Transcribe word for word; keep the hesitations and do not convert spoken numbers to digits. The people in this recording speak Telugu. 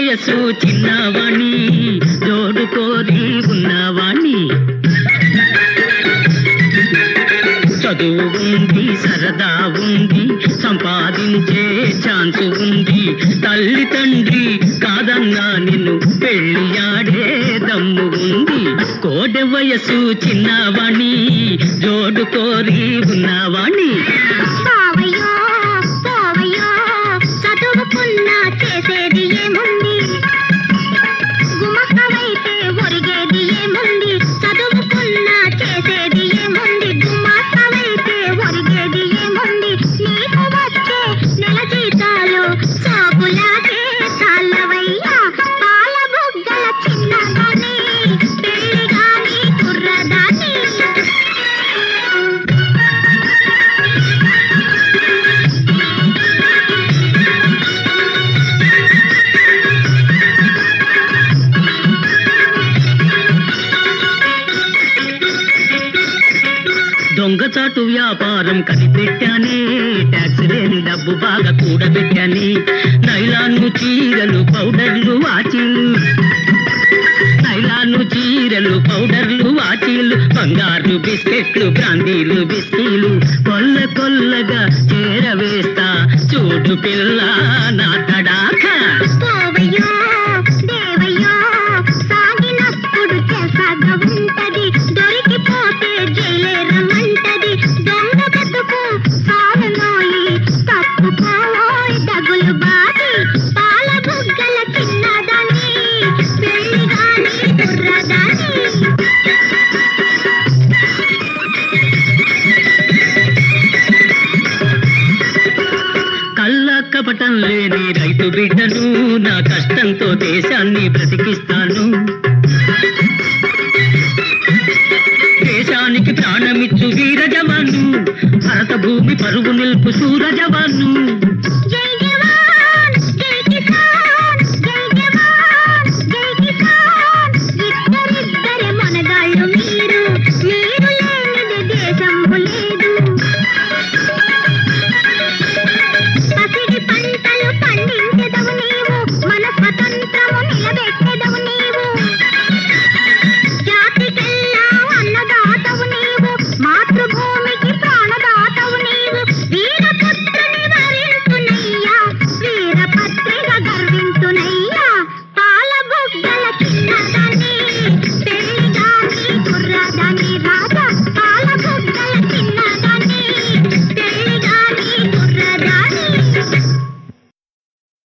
వయసు చిన్నవాణి జోడు కోరి ఉన్నవాణి చదువు ఉంది సరదా ఉంది సంపాదించే ఛాన్సు ఉంది తల్లి తండ్రి కాదన్నా నిన్ను పెళ్ళియాడే దమ్ము ఉంది కోడె వయసు చిన్నవాణి జోడు కోరి ఉన్నవాణి చదువుకున్నా చేసేది ఏముంది గుమస్తమైతే ఒరిగేది ఏముంది చదువుకున్నా చేసేది ఏముంది గుమస్తమైతే ఒరిగేది ఏముంది నీకు వచ్చే నెల జీతాలు సాగులాగే చాలవయ్యా పాల బుగ్గల చిన్నదాన్ని పెళ్లి గాని కుర్రదాన్ని దొంగచాటు వ్యాపారం కనిపెట్టానే ట్యాక్స్ లేని డబ్బు బాగా కూడబెట్టాని నైలాను చీరలు పౌడర్లు వాచీలు నైలాను చీరలు పౌడర్లు వాచీలు బంగారు బిస్కెట్లు బ్రాందీలు బిస్కీలు కొల్ల కొల్లగా చేరవేస్తా చూడు పిల్ల నా తడాక సాగినప్పుడు చేసాగా ఉంటది దొరికిపోతే జైలేరమంటది దొంగ బతుకు సాలనోయి తప్పుకోయి తగులు బాది పాల బుగ్గల చిన్నదాన్ని పెళ్లి గాని కుర్రదాన్ని కళ్ళ కపటం లేని రైతు బిడ్డను నా కష్టంతో దేశాన్ని బ్రతికిస్తాను దేశానికి ప్రాణమిచ్చు వీర జవాను భరత భూమి పరుగు నిల్పు సూర జవాను జై జవాన్ జై కిసాన్ జై జవాన్ జై కిసాన్ ఇద్దరిద్దరే మనగాళ్ళు మీరు మీరు లేనిది దేశంబు లేదు